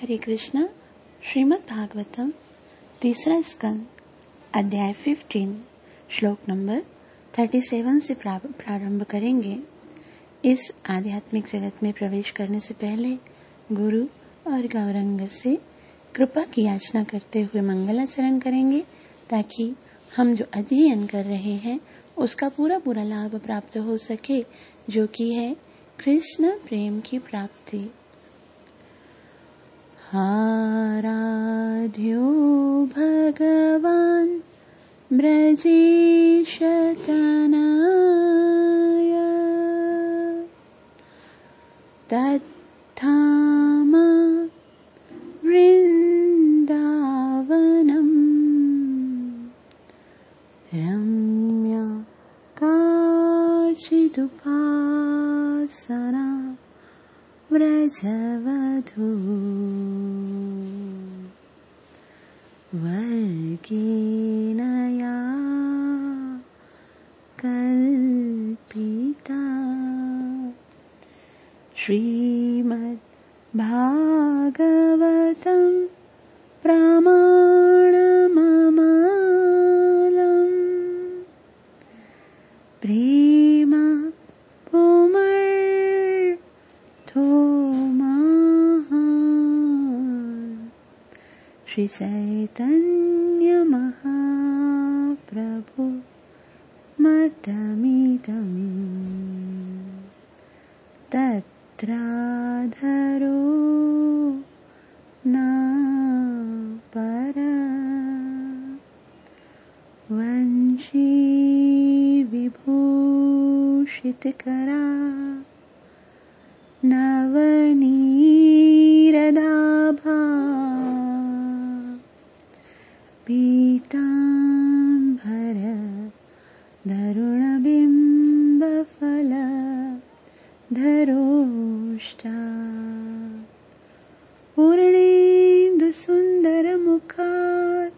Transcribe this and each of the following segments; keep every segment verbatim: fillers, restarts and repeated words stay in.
हरे कृष्णा। श्रीमद् भागवतम तीसरा स्कंद अध्याय पंद्रह श्लोक नंबर सैंतीस से प्रारंभ करेंगे। इस आध्यात्मिक जगत में प्रवेश करने से पहले गुरु और गौरंग से कृपा की याचना करते हुए मंगलाचरण करेंगे, ताकि हम जो अध्ययन कर रहे हैं उसका पूरा पूरा लाभ प्राप्त हो सके, जो कि है कृष्ण प्रेम की प्राप्ति। आराध्यो भगवान ब्रजेश तनय तत्धाम वृन्दावनम् रम्या काचिदुपासना व्रजवधू वर्गेण या कल्पिता। श्रीमद् भागवतं प्रमाणममलम् प्रेम पुमर्थो महान् श्री चैतन्य महाप्रभु मतमिदम् तत्राधरो न परा वंशी विभूषितकरा नवनीरदाभा पीताम्बर धरुणबिम्बफल धरोष्टा पूर्णेन्दुसुन्दरमुखात्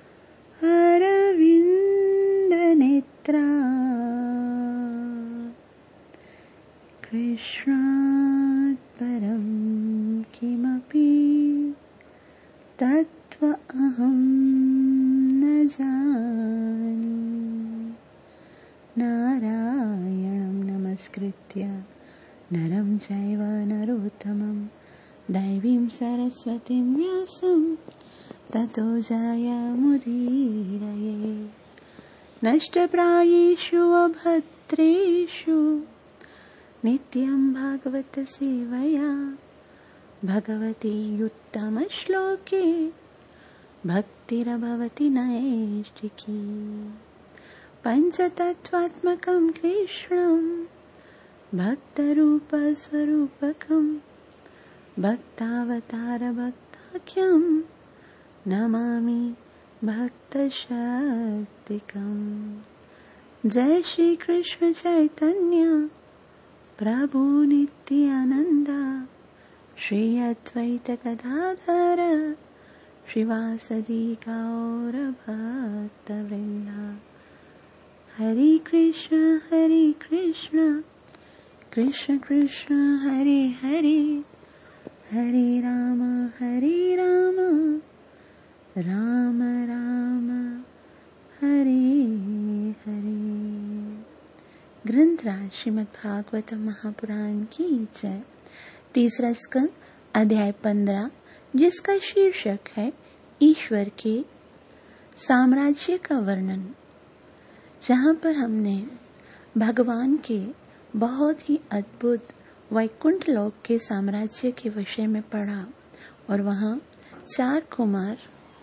अरविन्दनेत्रा कृष्णात् परं किमपि तत्त्व अहं न जाने। नारायणं नमस्कृत्य नरं चैव नरोत्तमं दैवीं सरस्वतीं व्यासं ततो जयमुदीरये। नष्टप्रायेषु अभद्रेषु नित्यं भागवत सेवया भगवती उत्तमश्लोके भक्तिरभवति नैष्टिकी। पञ्चतत्त्वात्मकं कृष्णं भक्तरूपस्वरूपकं भक्तावतारभक्ताख्यं नमामि भक्तशक्तिकम्। जय श्री कृष्ण चैतन्य प्रभु नित्यानंद श्री अद्वैत गदाधर श्रीवासदि गौर भक्तवृंदा। हरे कृष्ण हरे कृष्ण कृष्ण कृष्ण हरे हरे हरे राम हरे राम राम राम हरे हरे। ग्रंथराज श्रीमद् भागवत महापुराण की जय। तीसरा स्कंद अध्याय पंद्रह, जिसका शीर्षक है ईश्वर के साम्राज्य का वर्णन, जहाँ पर हमने भगवान के बहुत ही अद्भुत वैकुंठ लोक के साम्राज्य के विषय में पढ़ा। और वहाँ चार कुमार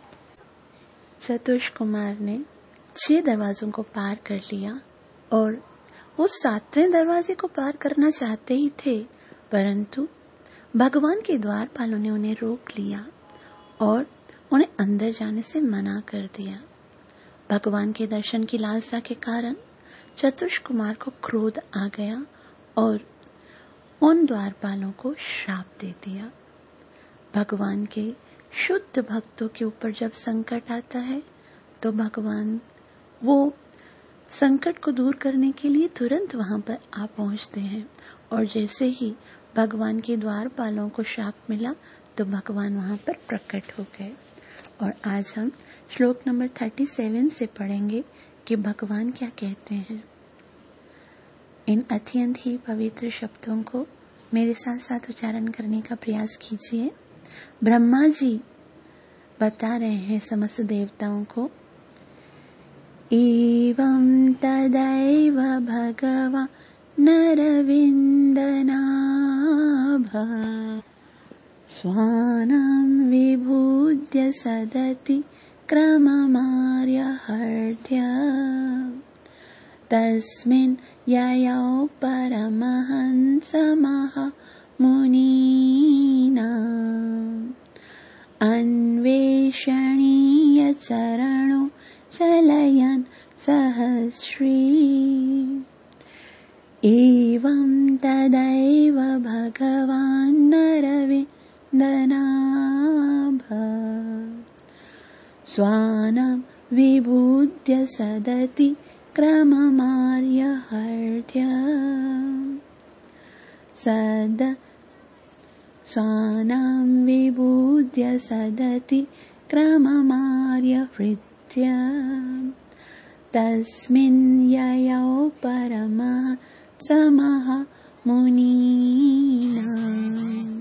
चतुष कुमार ने छह दरवाजों को पार कर लिया, और वो सातवें दरवाजे को पार करना चाहते ही थे, परंतु भगवान के द्वारपालों ने उन्हें रोक लिया और उन्हें अंदर जाने से मना कर दिया। भगवान के दर्शन की लालसा के कारण चतुष कुमार को क्रोध आ गया और उन द्वारपालों को श्राप दे दिया। भगवान के शुद्ध भक्तों के ऊपर जब संकट आता है तो भगवान वो संकट को दूर करने के लिए तुरंत वहां पर आ पहुंचते हैं। और जैसे ही भगवान के द्वारपालों को श्राप मिला तो भगवान वहां पर प्रकट हो गए। और आज हम श्लोक नंबर सैंतीस से पढ़ेंगे कि भगवान क्या कहते हैं। इन अत्यंत ही पवित्र शब्दों को मेरे साथ साथ उच्चारण करने का प्रयास कीजिए। ब्रह्मा जी बता रहे हैं समस्त देवताओं को, एवं तदैव भगवान् नरविन्दनाभ स्वानां विभूद्य सदति क्रममार्यहर्त्य तस्मिन् ययौ परमहंसमहामुनीनाम् अन्वेषणीय चरणो चलयन् सहस्री एवं तदैव भगवान् नरविन्दनाभ स्वानां विभूद्य सदति क्रममार्यहर्त्य सद स्वानां विभूद्य सदति क्रममार्यहृत्य तस्मिन् ययौ परमहंसमहामुनीनाम्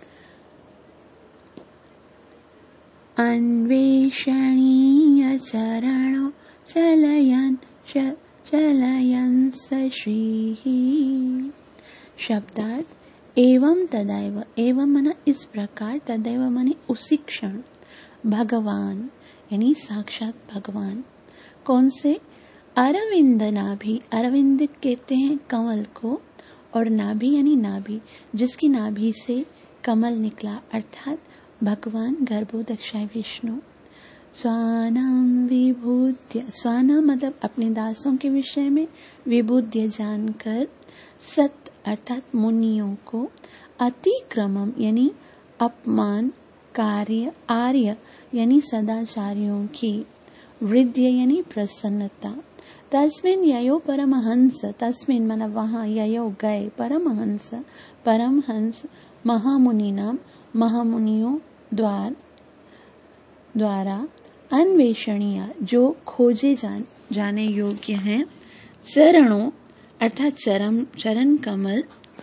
अन्वेषणीय चरणो चलयन् चलयन् सश्रीः। शब्दार्थ एवं तदैव, एवं मना इस प्रकार, तदैव मने उसी क्षण, भगवान यानी साक्षात भगवान। कौन से? अरविंद नाभि, अरविंद कहते हैं कमल को, और नाभि यानी नाभि, जिसकी नाभि से कमल निकला, अर्थात भगवान गर्भोदक्षाय विष्णु। स्वानाम विभूद्य, स्वाना मतलब अपने दासों के विषय में, विभूद्य जानकर, सत अर्थात मुनियों को, अतिक्रमम यानी अपमान, कार्य, आर्य यानी सदाचारियों की, वृद्ध यानी प्रसन्नता। तस्मिन ययो परमहंस, तस्मिन मतलब वहाँ, ययो गए, परमहंस परमहंस, महामुनि नाम महामुनियों द्वार द्वारा, अन्वेषणीय जो खोजे जान, जाने योग्य हैं, चरणों अर्थात चरण चरण कमल,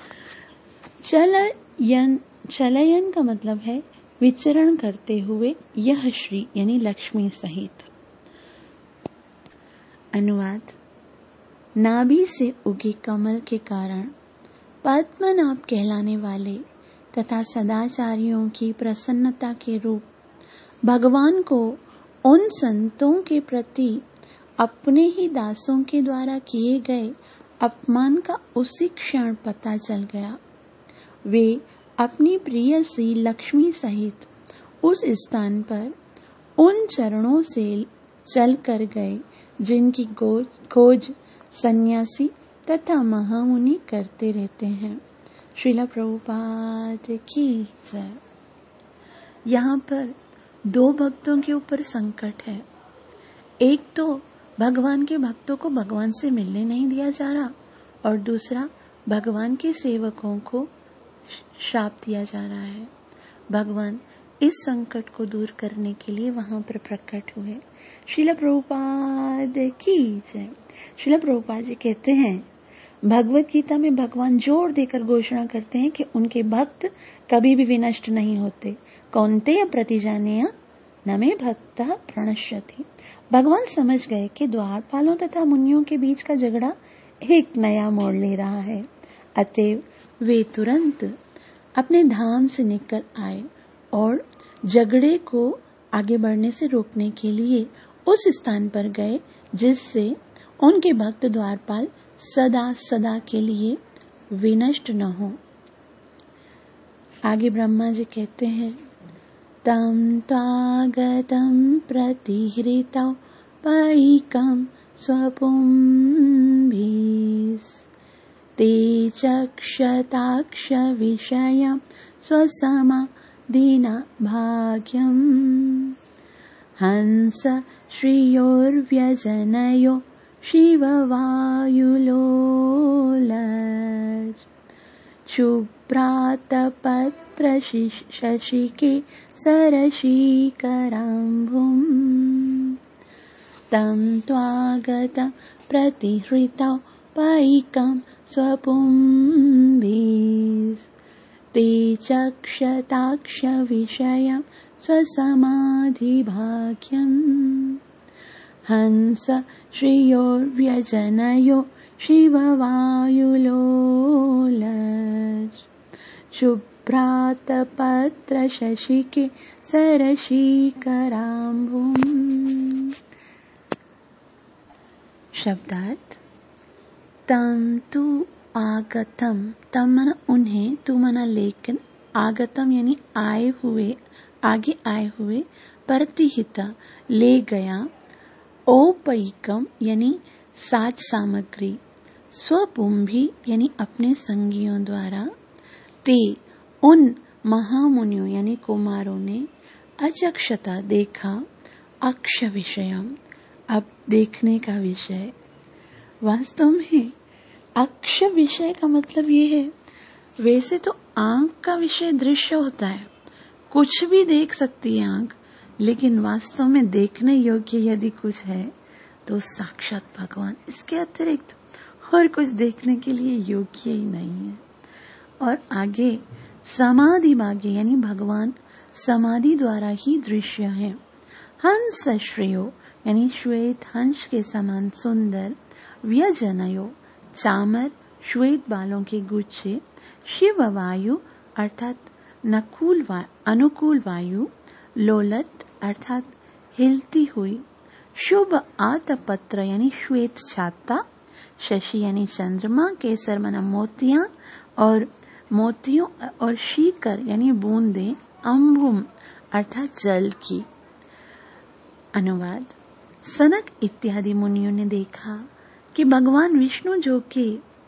चलयन, चलयन का मतलब है विचरण करते हुए, यह श्री यानी लक्ष्मी सहित। अनुवाद, नाभि से उगे कमल के कारण पद्मनाभ कहलाने वाले तथा सदाचारियों की प्रसन्नता के रूप भगवान को उन संतों के प्रति अपने ही दासों के द्वारा किए गए अपमान का उसी क्षण पता चल गया। वे अपनी प्रियसी लक्ष्मी सहित उस स्थान पर उन चरणों से चल कर गए जिनकी खोज सन्यासी तथा महामुनि करते रहते हैं। श्रील प्रभुपाद की जय। यहाँ पर दो भक्तों के ऊपर संकट है। एक तो भगवान के भक्तों को भगवान से मिलने नहीं दिया जा रहा, और दूसरा भगवान के सेवकों को श्राप दिया जा रहा है। भगवान इस संकट को दूर करने के लिए वहां पर प्रकट हुए। श्रील प्रभुपाद की जय। श्रील प्रभुपाद जी कहते हैं, भगवत गीता में भगवान जोर देकर घोषणा करते हैं कि उनके भक्त कभी भी विनष्ट नहीं होते। कौन्तेय प्रतिजानेय न मे भक्तः प्रणश्यति। भगवान समझ गए कि द्वारपालों तथा मुनियों के बीच का झगड़ा एक नया मोड़ ले रहा है, अतएव वे तुरंत अपने धाम से निकल आए और झगड़े को आगे बढ़ने से रोकने के लिए उस स्थान पर गए जिससे उनके भक्त द्वारपाल सदा सदा के लिए विनष्ट न हो। आगे ब्रह्मा जी कहते हैं, तम त्वागतं प्रतिहृतौ पैकं स्वपुंभिः ते चक्षताक्ष विषयं स्वसमाधिना भाग्यम् हंस श्रियोर्व्यजनयो शिववायुलोलज क्षुब्ध शुभ्रातपत्र शशिके सरशीकराम्बुम् तं त्वागत प्रतिहृता पैकं स्वपुंभिः ते चक्षताक्ष विषयं स्वसमाधिभाग्यम् हंस श्रियोर्व्यजनयो शिववायुलोलज शुभ्रातपत्र शशिके सरशीकराम्बुम्। शब्दार्थ तम तु आगतम, तम मना उन्हें, तु मना लेकिन, आगतम यानी आए हुए, आगे आए हुए, प्रतिहिता ले गया, औपैकम यानी साज सामग्री, स्वपुंभी यानी अपने संगियों द्वारा, ते उन महामुनियों यानी कुमारों ने, अचक्षता देखा, अक्ष विषयम अब देखने का विषय। वास्तव में अक्ष विषय का मतलब ये है, वैसे तो आंख का विषय दृश्य होता है, कुछ भी देख सकती है आंख, लेकिन वास्तव में देखने योग्य यदि कुछ है तो साक्षात भगवान, इसके अतिरिक्त और कुछ देखने के लिए योग्य ही नहीं है। और आगे समाधि भाग्य यानी भगवान समाधि द्वारा ही दृश्य है। हंस श्रेयो यानी श्वेत हंस के समान सुंदर, व्यजनयो चामर श्वेत बालों के गुच्छे, शिव वायु अर्थात नकुल वा, अनुकूल वायु, लोलत अर्थात हिलती हुई, शुभ आतपत्र यानी श्वेत छाता, शशि यानी चंद्रमा, केसर मना मोतियां और मोतियों और शीकर यानी बूंदे, अम्बुम अर्थात जल की। अनुवाद। सनक इत्यादि मुनियों ने देखा कि भगवान विष्णु जो के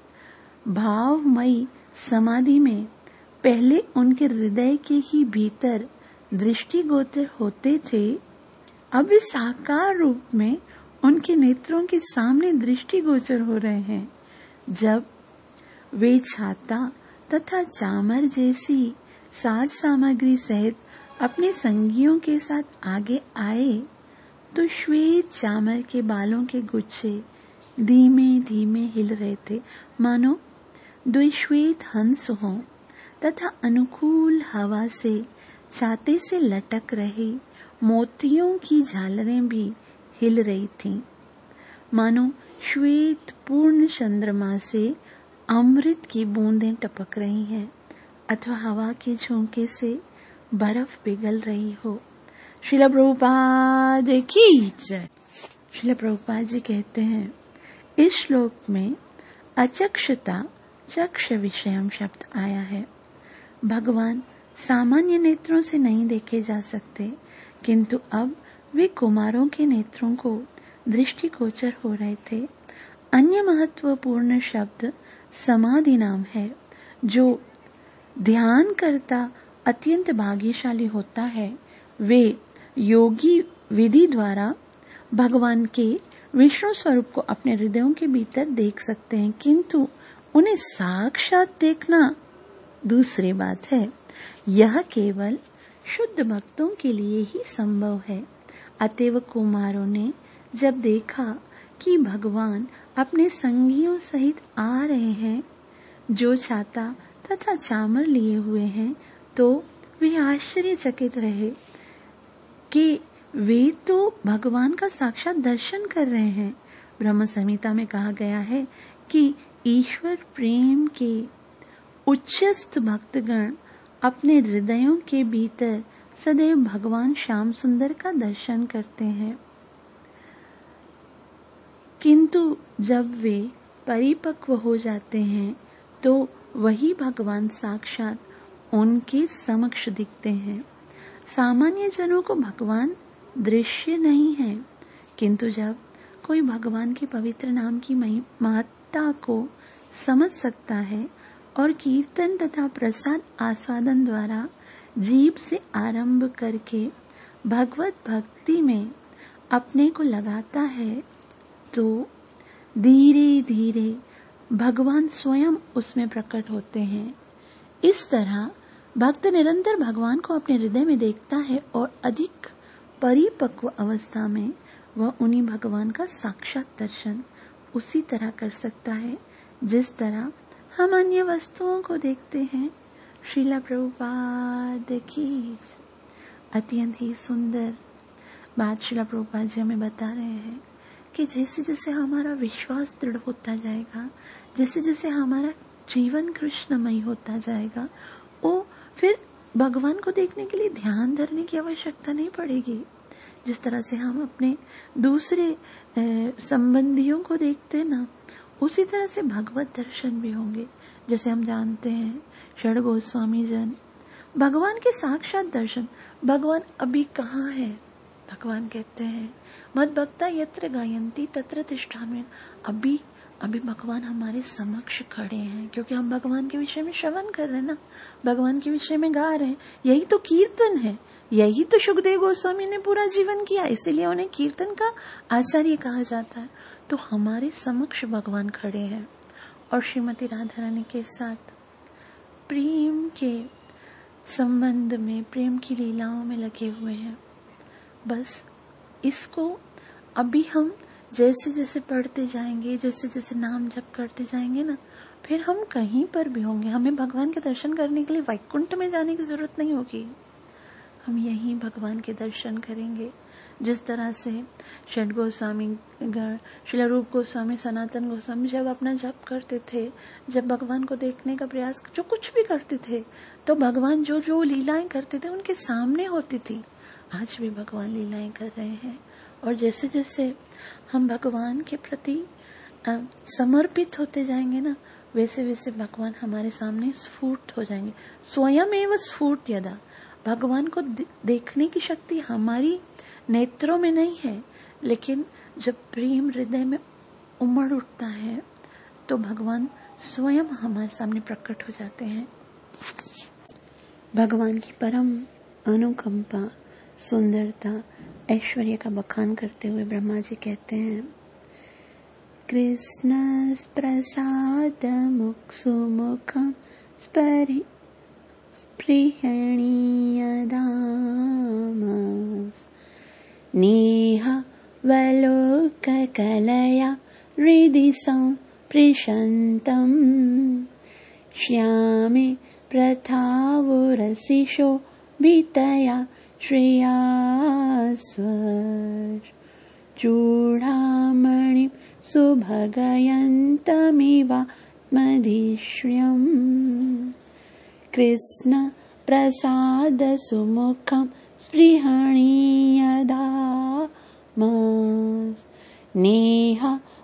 भावमयी समाधि में पहले उनके हृदय के ही भीतर दृष्टिगोचर होते थे, अब इस साकार रूप में उनके नेत्रों के सामने दृष्टिगोचर हो रहे हैं। जब वे छाता तथा चामर जैसी साज सामग्री सहित अपने संगियों के साथ आगे आए तो श्वेत चामर के बालों के गुच्छे धीमे धीमे हिल रहे थे, मानो दो श्वेत हंस हों, तथा अनुकूल हवा से छाते से लटक रहे मोतियों की झालरें भी हिल रही थीं, मानो श्वेत पूर्ण चंद्रमा से अमृत की बूंदें टपक रही हैं अथवा हवा के झोंके से बर्फ पिघल रही हो। श्रील प्रभुपाद की जय। श्रील प्रभुपाद जी कहते हैं, इस श्लोक में अचक्षता चक्ष विषयम शब्द आया है। भगवान सामान्य नेत्रों से नहीं देखे जा सकते, किंतु अब वे कुमारों के नेत्रों को दृष्टिगोचर हो रहे थे। अन्य महत्वपूर्ण शब्द समाधि नाम है। जो ध्यान करता अत्यंत भाग्यशाली होता है, वे योगी विधि द्वारा भगवान के विष्णु स्वरूप को अपने हृदयों के भीतर देख सकते हैं, किंतु उन्हें साक्षात देखना दूसरी बात है। यह केवल शुद्ध भक्तों के लिए ही संभव है। अतएव कुमारों ने जब देखा कि भगवान अपने संगियों सहित आ रहे हैं, जो छाता तथा चामर लिए हुए हैं, तो वे आश्चर्यचकित रहे कि वे तो भगवान का साक्षात दर्शन कर रहे हैं। ब्रह्म संहिता में कहा गया है कि ईश्वर प्रेम के उच्चस्थ भक्तगण अपने हृदयों के भीतर सदैव भगवान श्याम सुंदर का दर्शन करते हैं, किंतु जब वे परिपक्व हो जाते हैं तो वही भगवान साक्षात उनके समक्ष दिखते हैं। सामान्य जनों को भगवान दृश्य नहीं है, किंतु जब कोई भगवान के पवित्र नाम की महत्ता को समझ सकता है और कीर्तन तथा प्रसाद आस्वादन द्वारा जीभ से आरंभ करके भगवत भक्ति में अपने को लगाता है, तो धीरे धीरे भगवान स्वयं उसमें प्रकट होते हैं। इस तरह भक्त निरंतर भगवान को अपने हृदय में देखता है और अधिक परिपक्व अवस्था में वह उन्हीं भगवान का साक्षात दर्शन उसी तरह कर सकता है जिस तरह हम अन्य वस्तुओं को देखते हैं। श्रीला प्रभुपाद की अत्यंत ही सुंदर बात श्रीला प्रभुपाद जी हमें बता रहे हैं कि जैसे जैसे हमारा विश्वास दृढ़ होता जाएगा, जैसे जैसे हमारा जीवन कृष्णमय होता जाएगा, वो फिर भगवान को देखने के लिए ध्यान धरने की आवश्यकता नहीं पड़ेगी। जिस तरह से हम अपने दूसरे संबंधियों को देखते हैं ना, उसी तरह से भगवत दर्शन भी होंगे। जैसे हम जानते हैं षड गोस्वामी जन भगवान के साक्षात दर्शन, भगवान अभी कहाँ है? भगवान कहते हैं मद भक्ता यत्र गायन्ति तत्र तिष्ठामि। अभी अभी भगवान हमारे समक्ष खड़े हैं, क्योंकि हम भगवान के विषय में श्रवण कर रहे हैं ना, भगवान के विषय में गा रहे हैं। यही तो कीर्तन है, यही तो सुखदेव गोस्वामी ने पूरा जीवन किया, इसीलिए उन्हें कीर्तन का आचार्य कहा जाता है। तो हमारे समक्ष भगवान खड़े हैं और श्रीमती राधा रानी के साथ प्रेम के संबंध में, प्रेम की लीलाओं में लगे हुए हैं। बस इसको अभी हम जैसे जैसे पढ़ते जाएंगे, जैसे जैसे नाम जप करते जाएंगे ना, फिर हम कहीं पर भी होंगे, हमें भगवान के दर्शन करने के लिए वैकुंठ में जाने की जरूरत नहीं होगी। हम यहीं भगवान के दर्शन करेंगे। जिस तरह से षड गोस्वामी, श्रील रूप गोस्वामी, सनातन गोस्वामी जब अपना जप करते थे, जब भगवान को देखने का प्रयास जो कुछ भी करते थे, तो भगवान जो जो लीलाएं करते थे उनके सामने होती थी। आज भी भगवान लीलाएं कर रहे हैं, और जैसे जैसे हम भगवान के प्रति समर्पित होते जाएंगे ना, वैसे वैसे भगवान हमारे सामने स्फूर्त हो जाएंगे। स्वयं एवं स्फूर्त यदा, भगवान को देखने की शक्ति हमारी नेत्रों में नहीं है, लेकिन जब प्रेम हृदय में उमड़ उठता है तो भगवान स्वयं हमारे सामने प्रकट हो जाते हैं। भगवान की परम अनुकंपा, सुंदरता, ऐश्वर्य का बखान करते हुए ब्रह्मा जी कहते हैं, कृष्ण प्रसाद मुख सुमुखम स्परि स्पृहणीय धाम नेह वलोक कलया हृदि संप्रिशन्तम् श्यामे प्रथावुरसिशो भीतया श्रिया चूडामणिं सुभगयन्तमिवात्मधिश्रियम् कृष्ण प्रसाद सुमुखं स्पृहणीयधाम नेह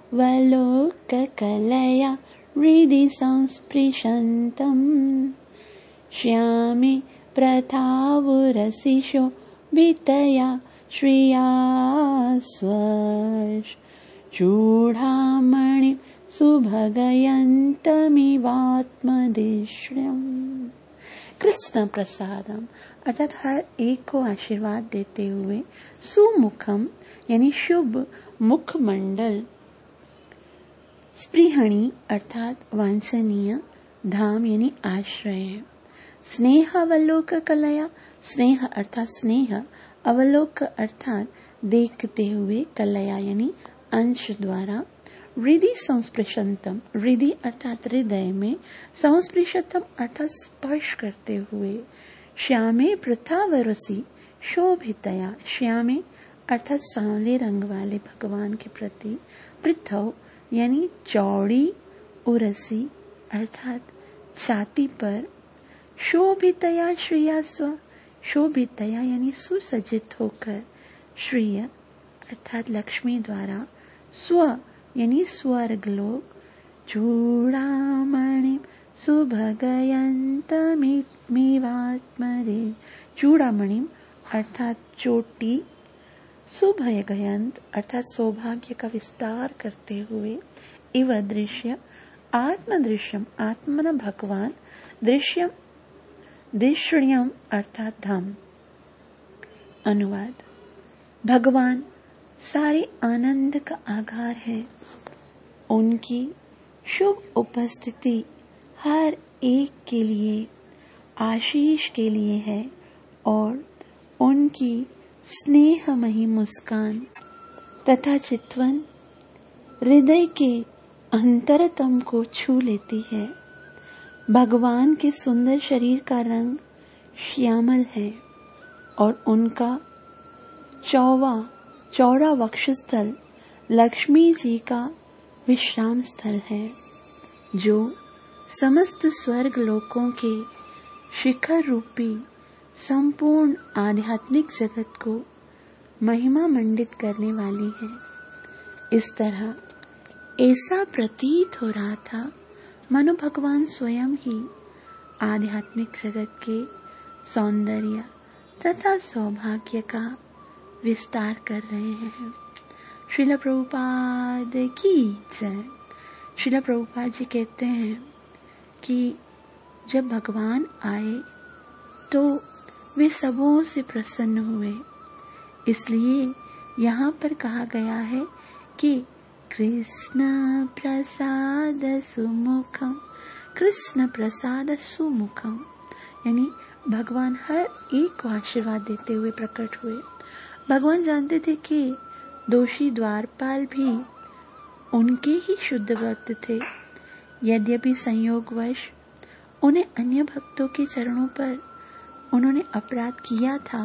वलोककलया हृदि संस्पृशन्तम् श्यामे प्रथावुरसिशो भीतया श्रिया चूडामणिं सुभगयन्तमिवात्मधिश्रियम्। कृष्ण प्रसादम अर्थात हर एक को आशीर्वाद देते हुए, सुमुखम यानी शुभ मुखमंडल, स्पृहणी अर्थात वांछनीय, धाम यानी आश्रय, स्नेह अवलोक कलया, स्नेह अर्थात स्नेह, अवलोक अर्थात देखते हुए, कलया यानी अंश द्वारा, हृदि संस्पृशंतम, हृदि अर्थात हृदय में, संस्पृशतम अर्थात स्पर्श करते हुए, श्यामे प्रथावरसी शोभितया, श्यामे अर्थात सांवले रंग वाले भगवान के प्रति, पृथव यानी चौड़ी, उरसी अर्थात छाती पर, शोभितया श्रिया स्व, शोभितया यानी सुसज्जित होकर, श्रिय अर्थात लक्ष्मी द्वारा, स्व यानी स्वर्ग लोक, चूड़ामणि सुभगयन्तमिवात्मरे, चूड़ामणि अर्थात चोटी, सुभगयंत अर्थात सौभाग्य का विस्तार करते हुए, इव दृश्य आत्मदृश्यम, आत्मन भगवान, दृश्यम दृश्यम अर्थात धाम। अनुवाद, भगवान सारे आनंद का आधार है। उनकी शुभ उपस्थिति हर एक के लिए आशीष के लिए है और उनकी स्नेहमयी मुस्कान तथा चितवन हृदय के अंतरतम को छू लेती है। भगवान के सुंदर शरीर का रंग श्यामल है और उनका चौवा चौड़ा वक्षस्थल लक्ष्मी जी का विश्राम स्थल है, जो समस्त स्वर्ग लोकों के शिखर रूपी संपूर्ण आध्यात्मिक जगत को महिमा मंडित करने वाली है। इस तरह ऐसा प्रतीत हो रहा था मानो भगवान स्वयं ही आध्यात्मिक जगत के सौंदर्य तथा सौभाग्य का विस्तार कर रहे हैं। श्रील प्रभुपाद की जय। श्रील प्रभुपाद जी कहते हैं कि जब भगवान आए तो वे सबों से प्रसन्न हुए, इसलिए यहाँ पर कहा गया है कि कृष्ण प्रसाद सुमुखम, कृष्ण प्रसाद सुमुखम, यानी भगवान हर एक को आशीर्वाद देते हुए प्रकट हुए। भगवान जानते थे कि दोषी द्वारपाल भी उनके ही शुद्ध भक्त थे। यद्यपि संयोगवश उन्हें अन्य भक्तों के चरणों पर उन्होंने अपराध किया था,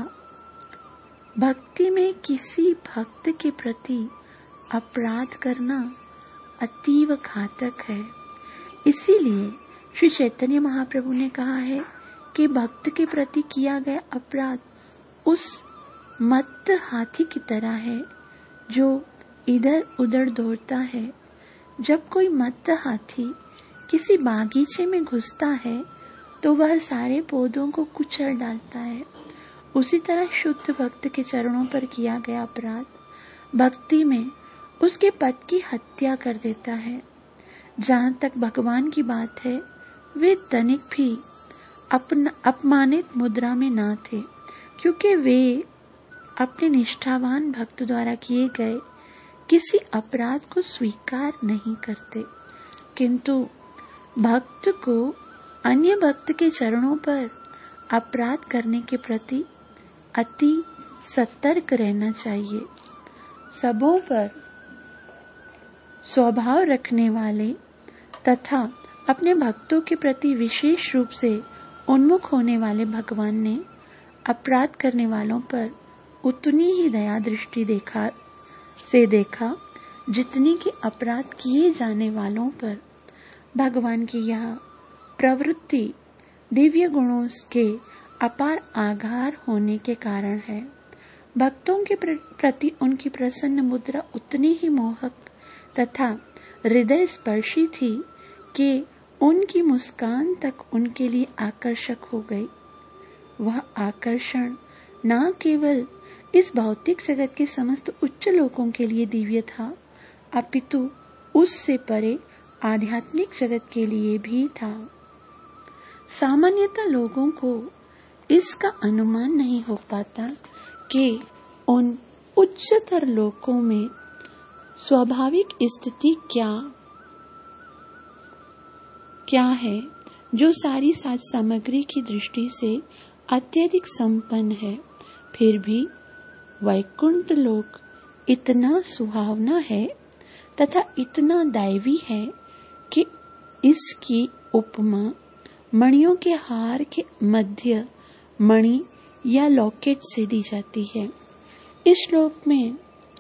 भक्ति में किसी भक्त के प्रति अपराध करना अतीव घातक है। इसीलिए श्री चैतन्य महाप्रभु ने कहा है कि भक्त के प्रति किया गया अपराध उस मत्त हाथी की तरह है जो इधर उधर दौड़ता है। जब कोई मत्त हाथी किसी बागीचे में घुसता है तो वह सारे पौधों को कुचल डालता है। उसी तरह शुद्ध भक्त के चरणों पर किया गया अपराध भक्ति में उसके पद की हत्या कर देता है। जहाँ तक भगवान की बात है, वे तनिक भी अपना अपमानित मुद्रा में ना थे, क्योंकि वे अपने निष्ठावान भक्त द्वारा किए गए किसी अपराध को स्वीकार नहीं करते, किंतु भक्त को अन्य भक्त के चरणों पर अपराध करने के प्रति अति सतर्क रहना चाहिए। सबों पर स्वभाव रखने वाले तथा अपने भक्तों के प्रति विशेष रूप से उन्मुख होने वाले भगवान ने अपराध करने वालों पर उतनी ही दया दृष्टि देखा से देखा जितनी कि अपराध किए जाने वालों पर। भगवान की यह प्रवृत्ति दिव्य गुणों के अपार आधार होने के कारण है। भक्तों के प्रति उनकी प्रसन्न मुद्रा उतनी ही मोहक तथा हृदय स्पर्शी थी कि उनकी मुस्कान तक उनके लिए आकर्षक हो गई। वह आकर्षण न केवल इस भौतिक जगत के समस्त उच्च लोकों के लिए दिव्य था, अपितु उससे परे आध्यात्मिक जगत के लिए भी था। सामान्यतः लोगों को इसका अनुमान नहीं हो पाता कि उन उच्चतर लोकों में स्वाभाविक स्थिति क्या क्या है, जो सारी साज सामग्री की दृष्टि से अत्यधिक संपन्न है। फिर भी वैकुंठ लोक इतना सुहावना है तथा इतना दैवी है कि इसकी उपमा मणियों के हार के मध्य मणि या लॉकेट से दी जाती है। इस श्लोक में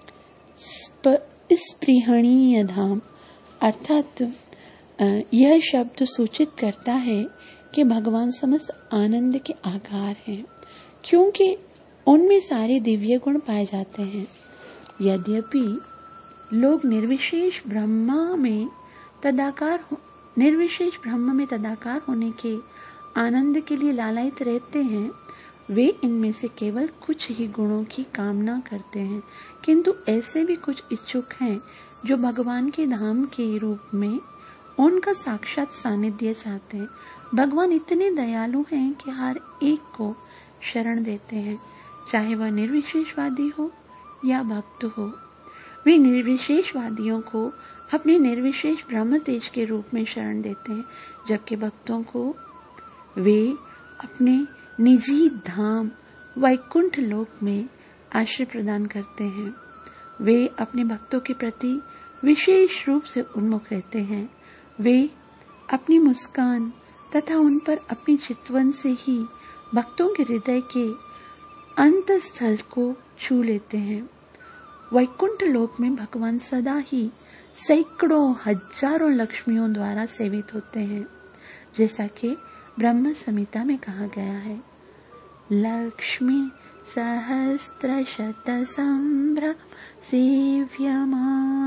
स्पृहणीय धाम अर्थात यह शब्द सूचित करता है कि भगवान समस्त आनंद के आधार हैं, क्योंकि उनमें सारे दिव्य गुण पाए जाते हैं। यद्यपि लोग निर्विशेष ब्रह्मा में तदाकार हो, निर्विशेष ब्रह्म में तदाकार होने के आनंद के लिए लालायित रहते हैं, वे इनमें से केवल कुछ ही गुणों की कामना करते हैं, किंतु ऐसे भी कुछ इच्छुक हैं जो भगवान के धाम के रूप में उनका साक्षात सानिध्य चाहते हैं। भगवान इतने दयालु हैं कि हर एक को शरण देते हैं, चाहे वह निर्विशेषवादी हो या भक्त हो। वे निर्विशेषवादियों को अपने निर्विशेष ब्रह्म तेज के रूप में शरण देते हैं, जबकि भक्तों को वे अपने निजी धाम वैकुंठ लोक में आश्रय प्रदान करते हैं। वे अपने भक्तों के प्रति विशेष रूप से उन्मुख रहते हैं। वे अपनी मुस्कान तथा उन पर अपनी चितवन से ही भक्तों के हृदय के अंतस्थल को छू लेते हैं। वैकुंठ लोक में भगवान सदा ही सैकड़ों हजारों लक्ष्मियों द्वारा सेवित होते हैं, जैसा कि ब्रह्म संहिता में कहा गया है, लक्ष्मी सहस्त्र शत संभ्रम सेव्यमानम।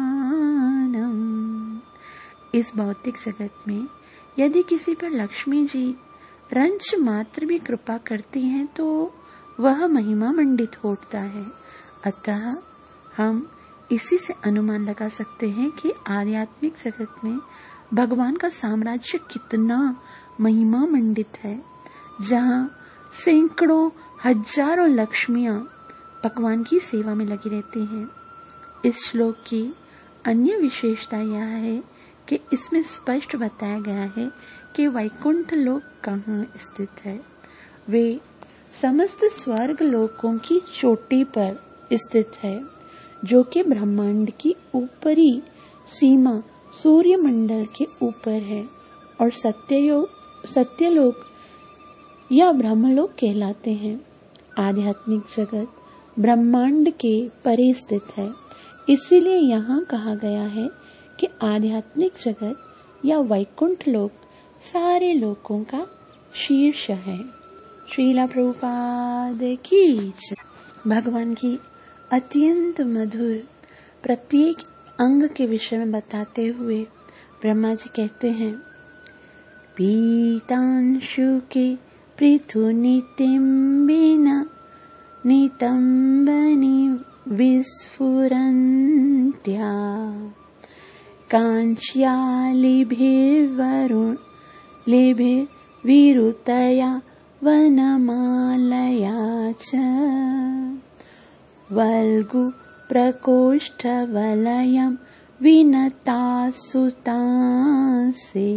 इस भौतिक जगत में यदि किसी पर लक्ष्मी जी रंच मात्र भी कृपा करती हैं तो वह महिमा मंडित होता है। अतः हम इसी से अनुमान लगा सकते हैं कि आध्यात्मिक जगत में भगवान का साम्राज्य कितना महिमा मंडित है, जहाँ सैकड़ों हजारों लक्ष्मियां भगवान की सेवा में लगी रहती हैं। इस श्लोक की अन्य विशेषता यह है कि इसमें स्पष्ट बताया गया है कि वैकुंठ लोक कहाँ स्थित है। वे समस्त स्वर्ग लोकों की चोटी पर स्थित है, जो कि ब्रह्मांड की ऊपरी सीमा सूर्य मंडल के ऊपर है और सत्ययोग सत्यलोक या ब्रह्मलोक कहलाते हैं। आध्यात्मिक जगत ब्रह्मांड के परे स्थित है, इसीलिए यहाँ कहा गया है कि आध्यात्मिक जगत या वैकुंठ लोक सारे लोकों का शीर्ष है। श्रीला प्रभुपाद की जय। भगवान की अत्यंत मधुर प्रत्येक अंग के विषय में बताते हुए ब्रह्मा जी कहते हैं, पीतांशु के पृथु नितिम्बिना नितंबनि विस्फुरन्त्या कांच्यालिभिर्वरुण लिभिर्विरुतया वनमालया च वल्गु प्रकोष्ठवलयं विनतासुतांसे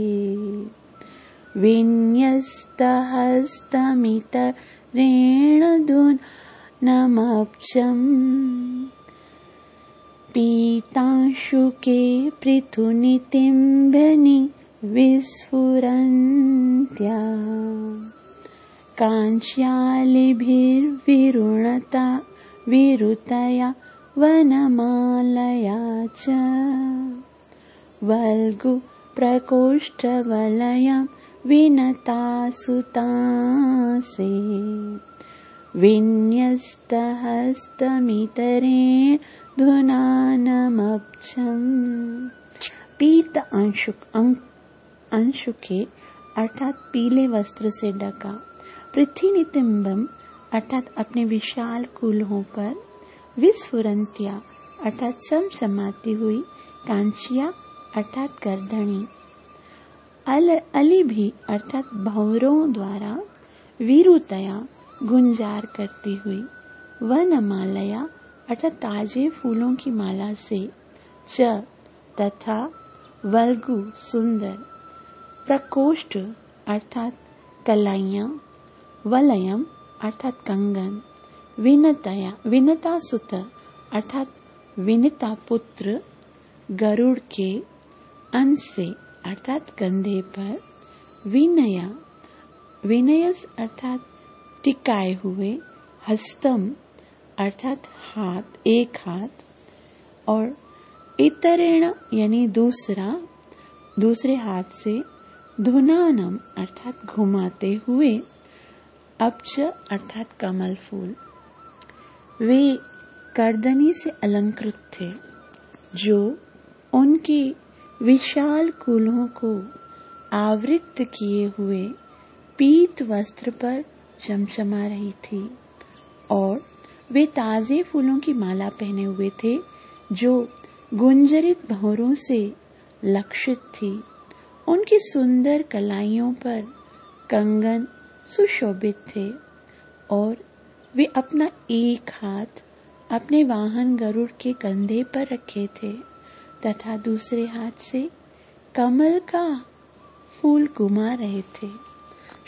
विन्यस्तहस्तमितरेणधुनमब्जम् पीतांशुके पृथुनितिम्बनि विस्फुरन्त्या कांच्यालिभिर्विरुणता विरुतया वनमालया च वल्गु प्रकोष्ठवलयं विनतासुतांसे विन्यस्तहस्तमितरेण धुनानमब्जम्। पीत अंशुक अंशुके अर्थात पीले वस्त्र से ढका, पृथ्वीनितिम्बम अर्थात अपने विशाल कूल्हों पर, विस्फुरंत्या अर्थात चमचमाती हुई, कांचिया अर्थात करधनी, अल अली भी अर्थात भंवरों द्वारा, विरुतया गुंजार करती हुई, वनमालया अर्थात ताजे फूलों की माला से, च तथा वल्गु सुंदर, प्रकोष्ठ अर्थात कलाइयां, वलयम अर्थात कंगन, विनतया विनता सुत अर्थात विनिता पुत्र, गरुड़ के अंश से अर्थात कंधे पर, विनया विनयस अर्थात टिकाए हुए, हस्तम अर्थात हाथ एक हाथ, और इतरेण यानी दूसरा दूसरे हाथ से, धुनानम अर्थात घुमाते हुए, अब्ज अर्थात कमल फूल। वे करदनी से अलंकृत थे, जो उनके विशाल कूल्हों को आवृत किए हुए पीत वस्त्र पर चमचमा रही थी, और वे ताजे फूलों की माला पहने हुए थे, जो गुंजरित भंवरों से लक्षित थी। उनकी सुंदर कलाइयों पर कंगन सुशोभित थे, और वे अपना एक हाथ अपने वाहन गरुड़ के कंधे पर रखे थे तथा दूसरे हाथ से कमल का फूल घुमा रहे थे।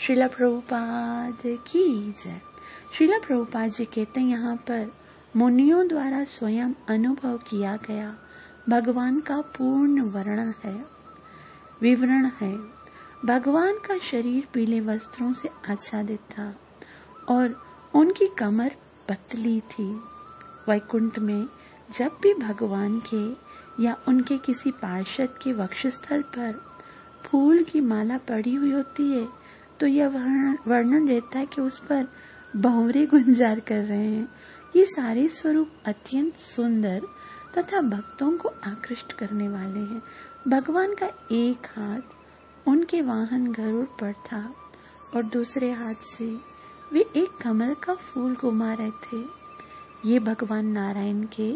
श्रीला प्रभुपाद की जय। श्रीला प्रभुपाद जी कहते हैं यहाँ पर मुनियों द्वारा स्वयं अनुभव किया गया भगवान का पूर्ण वर्णन है, विवरण है। भगवान का शरीर पीले वस्त्रों से आच्छादित था और उनकी कमर पतली थी। वैकुंठ में जब भी भगवान के या उनके किसी पार्षद के वक्षस्थल पर फूल की माला पड़ी हुई होती है तो यह वर्णन रहता है कि उस पर भंवरे गुंजार कर रहे हैं। ये सारे स्वरूप अत्यंत सुंदर तथा भक्तों को आकृष्ट करने वाले हैं। भगवान का एक हाथ उनके वाहन गरुड़ पर था और दूसरे हाथ से वे एक कमल का फूल घुमा रहे थे। ये भगवान नारायण के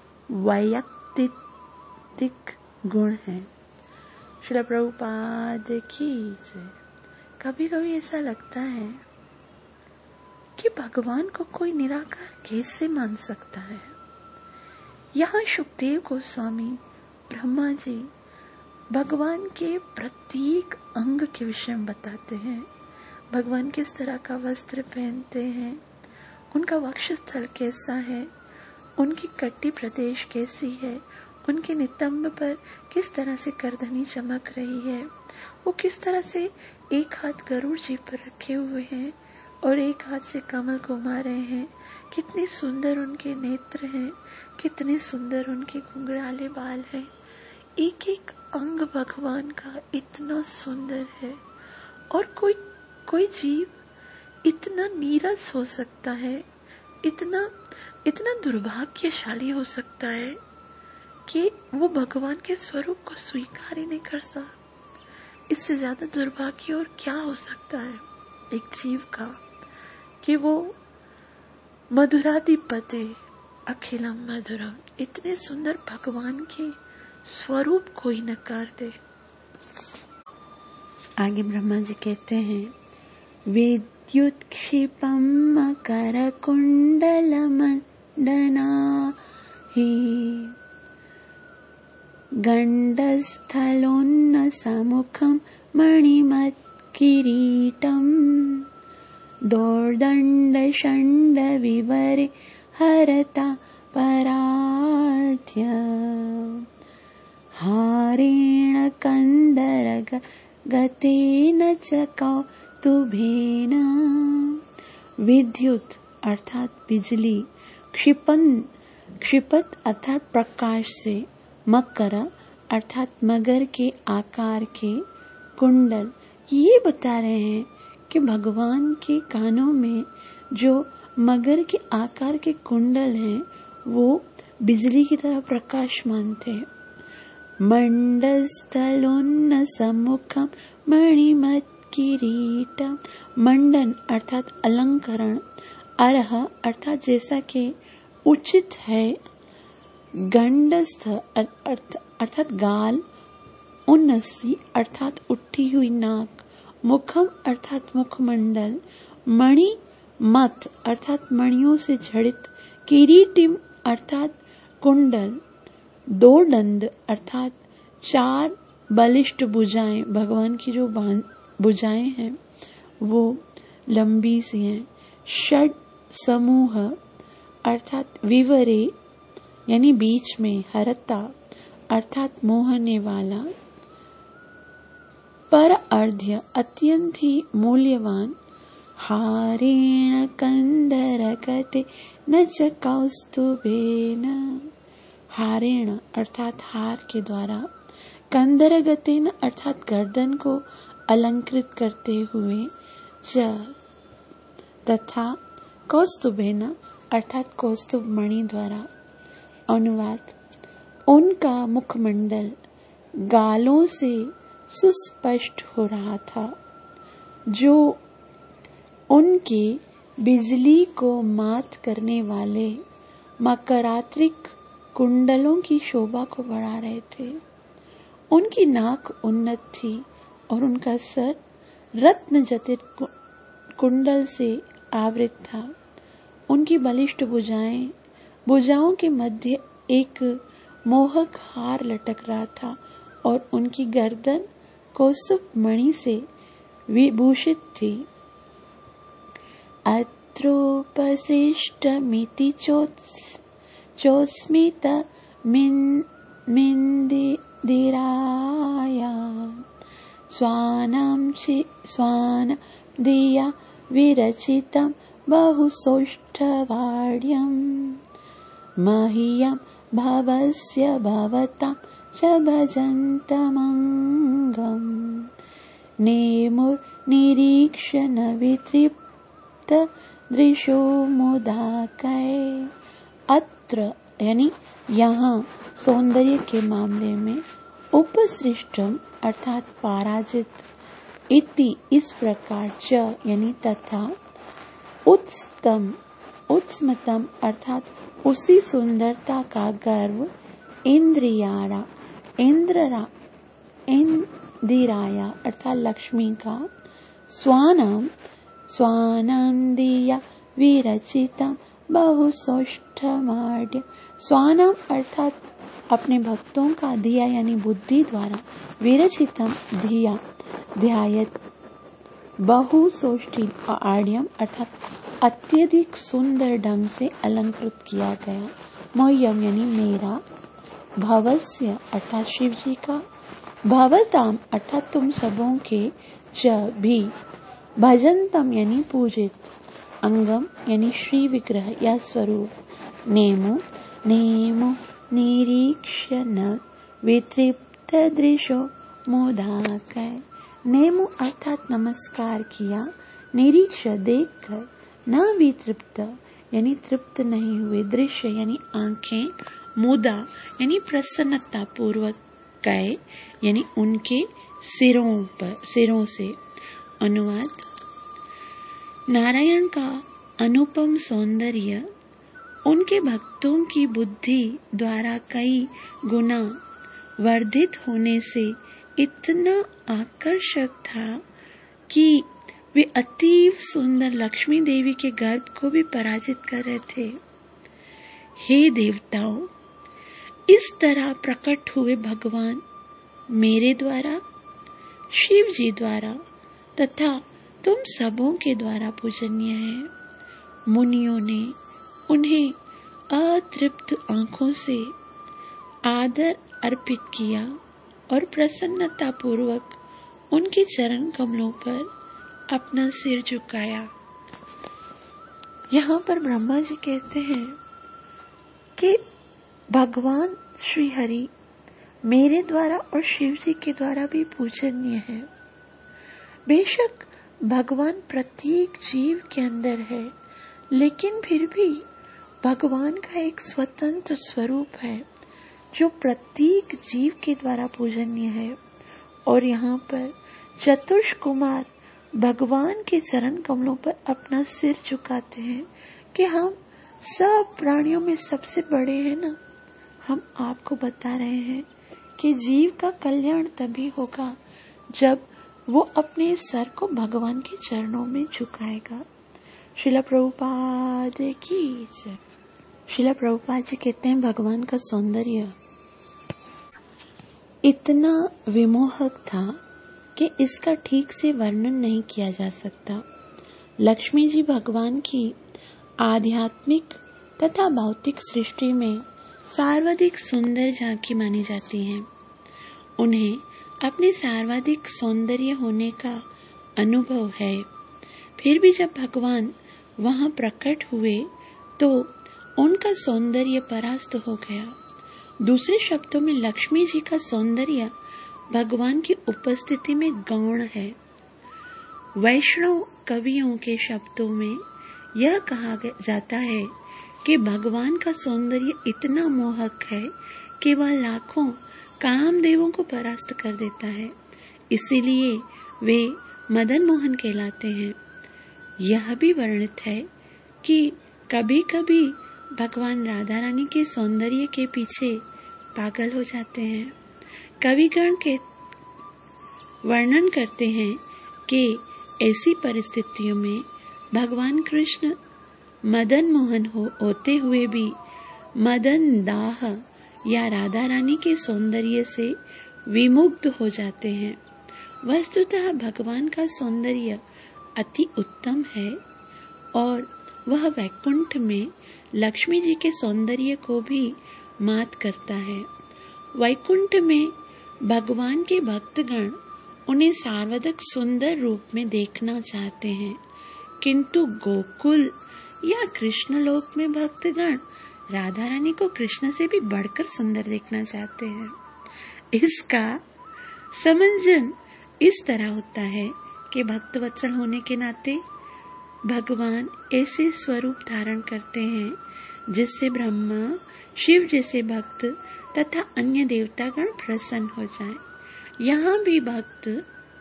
वैयक्तिक गुण हैं। श्रील प्रभुपाद की जय। कभी कभी ऐसा लगता है कि भगवान को कोई निराकार कैसे मान सकता है। यहाँ सुखदेव गोस्वामी ब्रह्मा जी भगवान के प्रत्येक अंग के विषय में बताते हैं। भगवान किस तरह का वस्त्र पहनते हैं, उनका वक्षस्थल कैसा है, उनकी कट्टी प्रदेश कैसी है, उनके नितंब पर किस तरह से करधनी चमक रही है, वो किस तरह से एक हाथ गरुड़ जी पर रखे हुए हैं और एक हाथ से कमल घुमा रहे हैं। कितने सुंदर उनके नेत्र हैं, कितने सुंदर उनके घुंघराले बाल हैं। एक एक अंग भगवान का इतना सुंदर है और कोई कोई जीव इतना नीरस हो सकता है, इतना इतना दुर्भाग्यशाली हो सकता है कि वो भगवान के स्वरूप को स्वीकार ही नहीं कर सकता। इससे ज्यादा दुर्भाग्य और क्या हो सकता है एक जीव का कि वो मधुराधिपते अखिलम मधुरम, इतने सुंदर भगवान के स्वरूप को ही नकार दे। आगे ब्रह्मा जी कहते हैं विद्युत क्षिपम मकर कुंडल मंडना ही गंडस्थलोन्न समुखम मणिमत किरीटम दोर्दंड षंड विवरे हरता परार्थ्य हारेण कंदरग गतेन च कौस्तुभेन। विद्युत अर्थात बिजली, क्षिपन क्षिपत अर्थात प्रकाश से, मकर अर्थात मगर के आकार के, कुंडल ये बता रहे हैं कि भगवान के कानों में जो मगर के आकार के कुंडल हैं वो बिजली की तरह प्रकाशमान थे। मंडस्थलोन्न सम्मुखम मणिमत किरीटम, मंडन अर्थात अलंकरण, अर्ह अर्थात जैसा कि उचित है, गंडस्थ अर्थात गाल, उन्नसी अर्थात उठी हुई नाक, मुखम अर्थात मुखमंडल, मणि मत अर्थात मणियों से जड़ित, किरीटिम अर्थात कुंडल, दो दंड अर्थात चार बलिष्ठ भुजाएं। भगवान की जो भुजाएं हैं वो लंबी सी हैं। षड समूह अर्थात विवरे यानी बीच में, हरता अर्थात मोहने वाला, पर अर्ध्य अत्यंत ही मूल्यवान, हारेण कंदरगते न च कौस्तुभेन, हारेण अर्थात हार के द्वारा, कंदरगतेन अर्थात गर्दन को अलंकृत करते हुए, च तथा कौस्तुभेन अर्थात कौस्तुभ मणि द्वारा। अनुवाद, उनका मुखमंडल गालों से सुस्पष्ट हो रहा था जो उनके बिजली को मात करने वाले मकरात्रिक कुंडलों की शोभा को बढ़ा रहे थे। उनकी नाक उन्नत थी और उनका सर रत्न जटित कुंडल से आवृत था। उनकी बलिष्ठ भुजाएं भुजाओं के मध्य एक मोहक हार लटक रहा था और उनकी गर्दन कौस्तुभ मणि से विभूषित थी। अत्रोपशिष्टमिति चोस्मित मिन्दिराया स्वानं स्वान दिया विरचितं बहुसौष्ठवाड्यं मह्यं भवस्य भवतां च भजन्तमङ्गम् नेमुर्निरीक्ष्य न वितृप्त दृशो मुदाकै। अत्र यानी यहाँ सौंदर्य के मामले में उपसृष्टम अर्थात पराजित, इति इस प्रकार च यानी तथा, उत्तम उत्स्मतम अर्थात उसी सुंदरता का गर्व, इंद्रियारा इंद्ररा इंदिराया अर्थात लक्ष्मी का, स्वानम स्वानम दिया विरचितम बहुसौष्ठमाड्य, स्वानम अर्थात अपने भक्तों का दिया यानी बुद्धि द्वारा, विरचितम धिया ध्यायत, बहुसौष्ठी आड्यम अर्थात अत्यधिक सुंदर ढंग से अलंकृत किया गया, मह्यम यानी मेरा, भवस्य अर्थात शिव जी का, भवताम अर्थात तुम सबों के, च भी, भजन्तम यानी पूजित, अंगम यानी श्री विग्रह या स्वरूप, नेमो नेमो निरीक्ष्य न वितृप्त दृशो मोदाकै, नेमो अर्थात नमस्कार किया, निरीक्ष्य देखकर, न वितृप्त यानी तृप्त नहीं हुए, दृश्य यानी आंखें, मुदा यानी प्रसन्नता पूर्वक, कै यानी उनके सिरों पर सिरों से। अनुवाद, नारायण का अनुपम सौंदर्य उनके भक्तों की बुद्धि द्वारा कई गुना वर्धित होने से इतना आकर्षक था कि वे अतीव सुंदर लक्ष्मी देवी के गर्भ को भी पराजित कर रहे थे। हे देवताओं, इस तरह प्रकट हुए भगवान मेरे द्वारा, शिव जी द्वारा तथा तुम सबों के द्वारा पूजनीय है। मुनियों ने उन्हें अतृप्त आंखों से आदर अर्पित किया और प्रसन्नता पूर्वक उनके चरण कमलों पर अपना सिर झुकाया। यहाँ पर ब्रह्मा जी कहते हैं कि भगवान श्री हरि मेरे द्वारा और शिव जी के द्वारा भी पूजनीय है। बेशक भगवान प्रत्येक जीव के अंदर है, लेकिन फिर भी भगवान का एक स्वतंत्र स्वरूप है जो प्रत्येक जीव के द्वारा पूजनीय है। और यहाँ पर चतुर्ष कुमार भगवान के चरण कमलों पर अपना सिर झुकाते हैं कि हम सब प्राणियों में सबसे बड़े हैं ना। हम आपको बता रहे हैं कि जीव का कल्याण तभी होगा जब वो अपने सर को भगवान के चरणों में झुकाएगा। श्रील प्रभुपाद की जय। श्रील प्रभुपाद जी कहते हैं भगवान का सौंदर्य इतना विमोहक था कि इसका ठीक से वर्णन नहीं किया जा सकता। लक्ष्मी जी भगवान की आध्यात्मिक तथा भौतिक सृष्टि में सर्वाधिक सुंदर झांकी मानी जाती हैं। उन्हें अपने सर्वाधिक सौंदर्य होने का अनुभव है। फिर भी जब भगवान वहां प्रकट हुए तो उनका सौंदर्य परास्त हो गया। दूसरे शब्दों में लक्ष्मी जी का सौंदर्य भगवान की उपस्थिति में गौण है। वैष्णव कवियों के शब्दों में यह कहा जाता है कि भगवान का सौंदर्य इतना मोहक है कि वह लाखों कामदेवों को परास्त कर देता है, इसीलिए वे मदन मोहन कहलाते हैं। यह भी वर्णित है कि कभी कभी भगवान राधा रानी के सौंदर्य के पीछे पागल हो जाते हैं। कविगण के वर्णन करते हैं कि ऐसी परिस्थितियों में भगवान कृष्ण मदन मोहन हो, होते हुए भी मदन दाह या राधा रानी के सौंदर्य से विमुग्ध हो जाते हैं वस्तुतः भगवान का सौंदर्य अति उत्तम है और वह वैकुंठ में लक्ष्मी जी के सौंदर्य को भी मात करता है। वैकुंठ में भगवान के भक्तगण उन्हें सर्वाधिक सुंदर रूप में देखना चाहते हैं, किंतु गोकुल या कृष्ण लोक में भक्तगण राधा रानी को कृष्ण से भी बढ़कर सुंदर देखना चाहते हैं। इसका समंजन इस तरह होता है कि भक्त वत्सल होने के नाते भगवान ऐसे स्वरूप धारण करते हैं जिससे ब्रह्मा, शिव जैसे भक्त तथा अन्य देवतागण प्रसन्न हो जाएं। यहाँ भी भक्त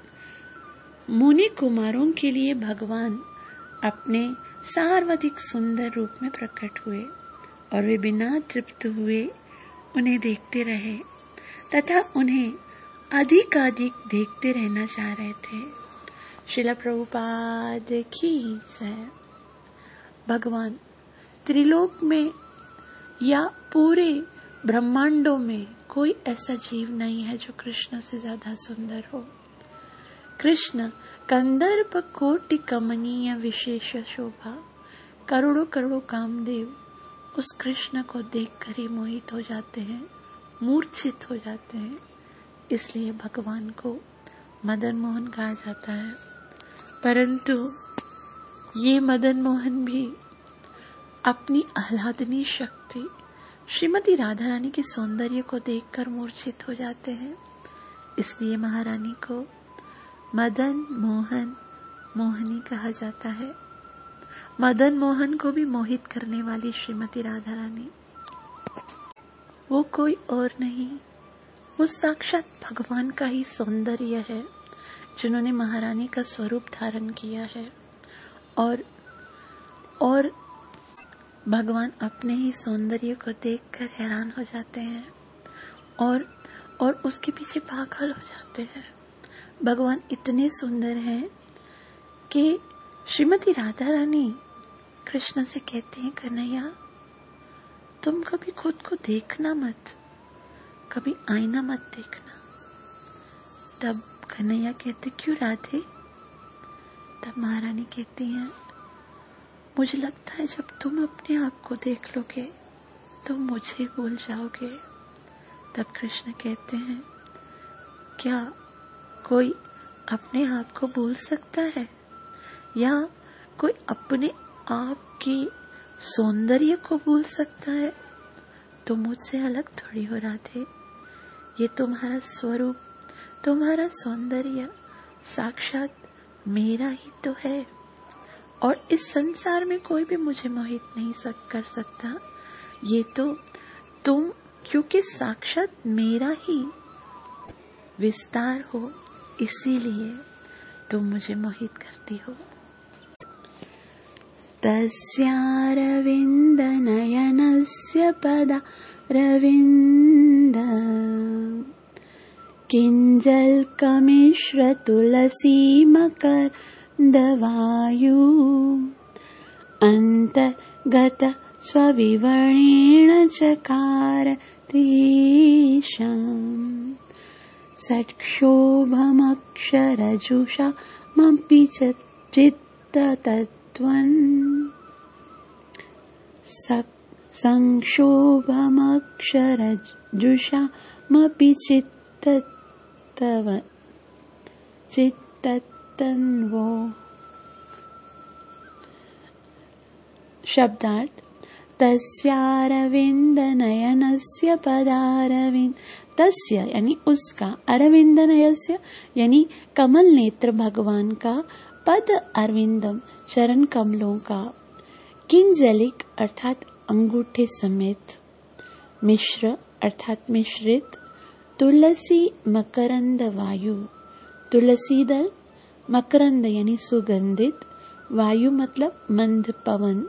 मुनि कुमारों के लिए भगवान अपने सर्वाधिक सुंदर रूप में प्रकट हुए और वे बिना तृप्त हुए उन्हें देखते रहे तथा उन्हें अधिकाधिक देखते रहना चाह रहे थे। श्रील प्रभुपाद की जय। भगवान त्रिलोक में या पूरे ब्रह्मांडों में कोई ऐसा जीव नहीं है जो कृष्ण से ज्यादा सुंदर हो। कृष्ण कंदर्प कोटि कमनीय विशेष शोभा, करोड़ों करोड़ों कामदेव उस कृष्ण को देखकर ही मोहित हो जाते हैं, मूर्छित हो जाते हैं। इसलिए भगवान को मदन मोहन कहा जाता है। परंतु ये मदन मोहन भी अपनी आह्लादनी शक्ति श्रीमती राधा रानी के सौंदर्य को देखकर मूर्छित हो जाते हैं। इसलिए महारानी को मदन मोहन मोहिनी कहा जाता है। मदन मोहन को भी मोहित करने वाली श्रीमती राधा रानी वो कोई और नहीं, वो साक्षात भगवान का ही सौंदर्य है जिन्होंने महारानी का स्वरूप धारण किया है। और और भगवान अपने ही सौंदर्य को देखकर हैरान हो जाते हैं और और उसके पीछे पागल हो जाते हैं। भगवान इतने सुंदर हैं कि श्रीमती राधा रानी कृष्ण से कहते हैं, कन्हैया तुम कभी खुद को देखना मत, कभी आईना मत देखना। तब कन्हैया कहते, क्यों राधे? तब महारानी कहती हैं, मुझे लगता है जब तुम अपने आप को देख लोगे तो मुझे भूल जाओगे। तब कृष्ण कहते हैं, क्या कोई अपने आप को भूल सकता है या कोई अपने आप के सौंदर्य को भूल सकता है? तो मुझसे अलग थोड़ी हो राधे, ये तुम्हारा स्वरूप, तुम्हारा सौंदर्य साक्षात मेरा ही तो है और इस संसार में कोई भी मुझे मोहित नहीं सक कर सकता। ये तो तुम क्योंकि साक्षात मेरा ही विस्तार हो, इसीलिए तुम मुझे मोहित करती हो। तस्यारविन्द नयनस्य पदारविन्द किञ्जल्कमिश्र तुलसी मकरन्दवायु अन्तर्गत स्वविवरेण चकार तेषाम् सक्षोभमक्षरजुषामपि च चित्ततत्त्वम् संक्षोभमक्षरजुषामपि चित्ततव चित्ततन्वो। शब्दार्थ, तस्यारविन्द नयनस्य पदारविन्द, तस्य यानी उसका, अरविंद नयस्य यानी कमल नेत्र भगवान का, पद अरविंदम चरण कमलों का, किंजलिक अर्थात अंगूठे समेत, मिश्र अर्थात मिश्रित, तुलसी मकरंद वायु, तुलसी दल, मकरंद यानी सुगंधित, वायु मतलब मंद पवन,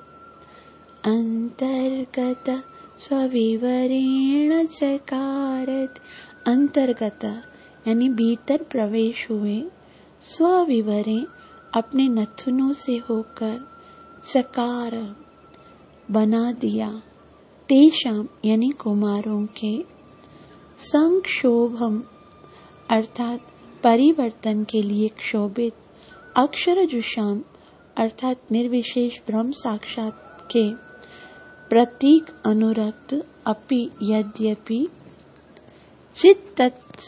अंतर्गत स्वविवरेण चकारत, अंतर्गत यानी भीतर प्रवेश हुए, स्वविवरे अपने नथुनों से होकर, चकार बना दिया, तेषाम यानी कुमारों के, संक्षोभम अर्थात परिवर्तन के लिए क्षोभित अक्षर जुषाम अर्थात निर्विशेष ब्रह्म साक्षात के प्रतीक अनुरक्त अपि यद्यपि चित्त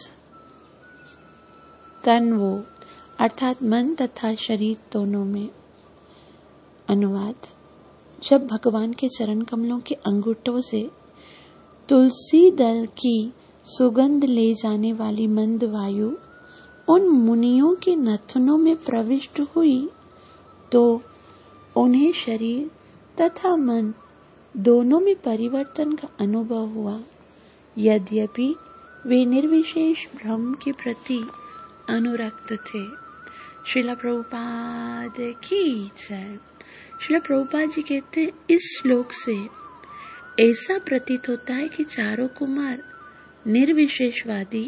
तन्वो अर्थात मन तथा शरीर दोनों में। अनुवाद। जब भगवान के चरण कमलों के अंगूठों से तुलसी दल की सुगंध ले जाने वाली मंद वायु उन मुनियों के नथनों में प्रविष्ट हुई तो उन्हें शरीर तथा मन दोनों में परिवर्तन का अनुभव हुआ। यद्यपि वे निर्विशेष ब्रह्म के प्रति अनुरक्त थे। श्रील प्रभुपाद की जय। श्रील प्रभुपाद जी कहते हैं, इस श्लोक से ऐसा प्रतीत होता है कि चारों कुमार निर्विशेषवादी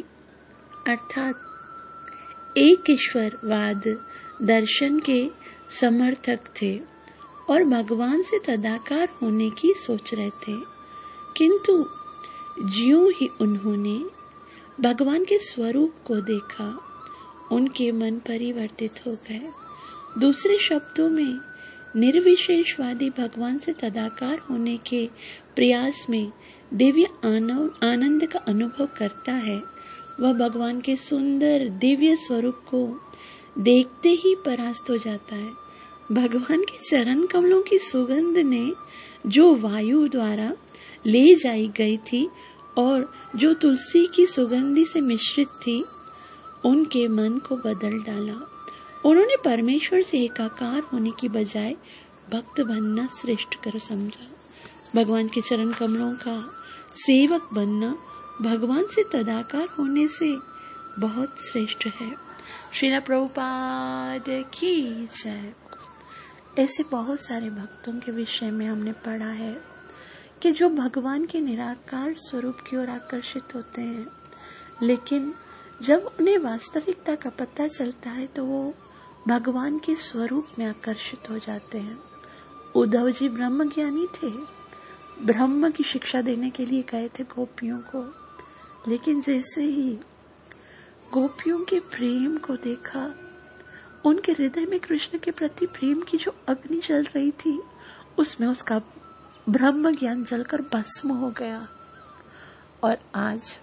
अर्थात एक ईश्वरवाद दर्शन के समर्थक थे और भगवान से तदाकार होने की सोच रहे थे, किंतु ज्यों ही उन्होंने भगवान के स्वरूप को देखा उनके मन परिवर्तित हो गए। दूसरे शब्दों में निर्विशेषवादी भगवान से तदाकार होने के प्रयास में दिव्य आनंद का अनुभव करता है, वह भगवान के सुंदर दिव्य स्वरूप को देखते ही परास्त हो जाता है। भगवान के चरण कमलों की सुगंध ने जो वायु द्वारा ले जाई गई थी और जो तुलसी की सुगंधि से मिश्रित थी, उनके मन को बदल डाला। उन्होंने परमेश्वर से एकाकार होने की बजाय भक्त बनना श्रेष्ठ कर समझा। भगवान के चरण कमलों का सेवक बनना भगवान से तदाकार होने से बहुत श्रेष्ठ है। श्रील प्रभुपाद की जय। ऐसे बहुत सारे भक्तों के विषय में हमने पढ़ा है कि जो भगवान के निराकार स्वरूप की ओर आकर्षित होते हैं, लेकिन जब उन्हें वास्तविकता का पता चलता है तो वो भगवान के स्वरूप में आकर्षित हो जाते हैं। उद्धव जी ब्रह्म ज्ञानी थे, ब्रह्म की शिक्षा देने के लिए गए थे गोपियों को, लेकिन जैसे ही गोपियों के प्रेम को देखा, उनके हृदय में कृष्ण के प्रति प्रेम की जो अग्नि जल रही थी, उसमें उसका ब्रह्म ज्ञान जलकर भस्म हो गया। और आज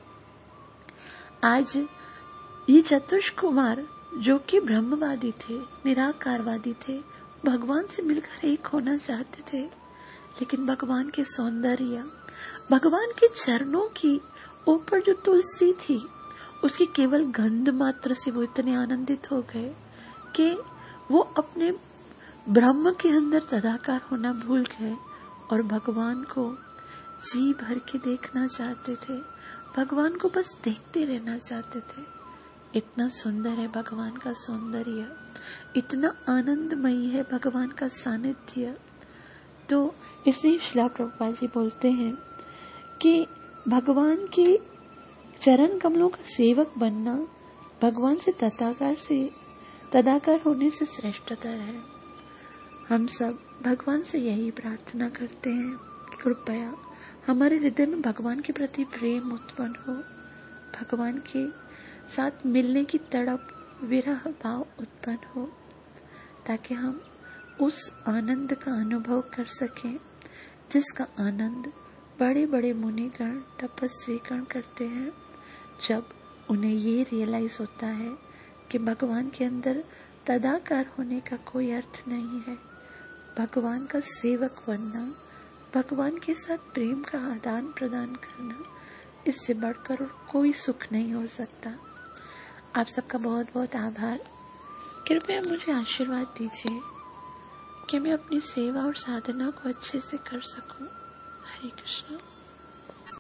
आज ये चतुष्क कुमार जो कि ब्रह्मवादी थे, निराकारवादी थे, भगवान से मिलकर एक होना चाहते थे, लेकिन भगवान के सौंदर्य, भगवान के चरणों की ऊपर जो तुलसी थी, उसकी केवल गंध मात्र से वो इतने आनंदित हो गए कि वो अपने ब्रह्म के अंदर तदाकार होना भूल गए और भगवान को जी भर के देखना चाहते थे, भगवान को बस देखते रहना चाहते थे। इतना सुंदर है भगवान का सौंदर्य, इतना आनंदमयी है भगवान का सानिध्य। तो इसलिए श्रील प्रभुपाद जी बोलते हैं कि भगवान के चरण कमलों का सेवक बनना भगवान से तदाकार से तदाकार होने से श्रेष्ठतर है। हम सब भगवान से यही प्रार्थना करते हैं कि कृपया हमारे हृदय में भगवान के प्रति प्रेम उत्पन्न हो, भगवान के साथ मिलने की तड़प, विरह भाव उत्पन्न हो, ताकि हम उस आनंद का अनुभव कर सकें जिसका आनंद बड़े बड़े मुनिगण तपस्वीगण करते हैं, जब उन्हें ये रियलाइज होता है कि भगवान के अंदर तदाकार होने का कोई अर्थ नहीं है। भगवान का सेवक बनना, भगवान के साथ प्रेम का आदान प्रदान करना, इससे बढ़कर और कोई सुख नहीं हो सकता। आप सबका बहुत बहुत आभार। कृपया मुझे आशीर्वाद दीजिए कि मैं अपनी सेवा और साधना को अच्छे से कर सकूं। हरे कृष्ण।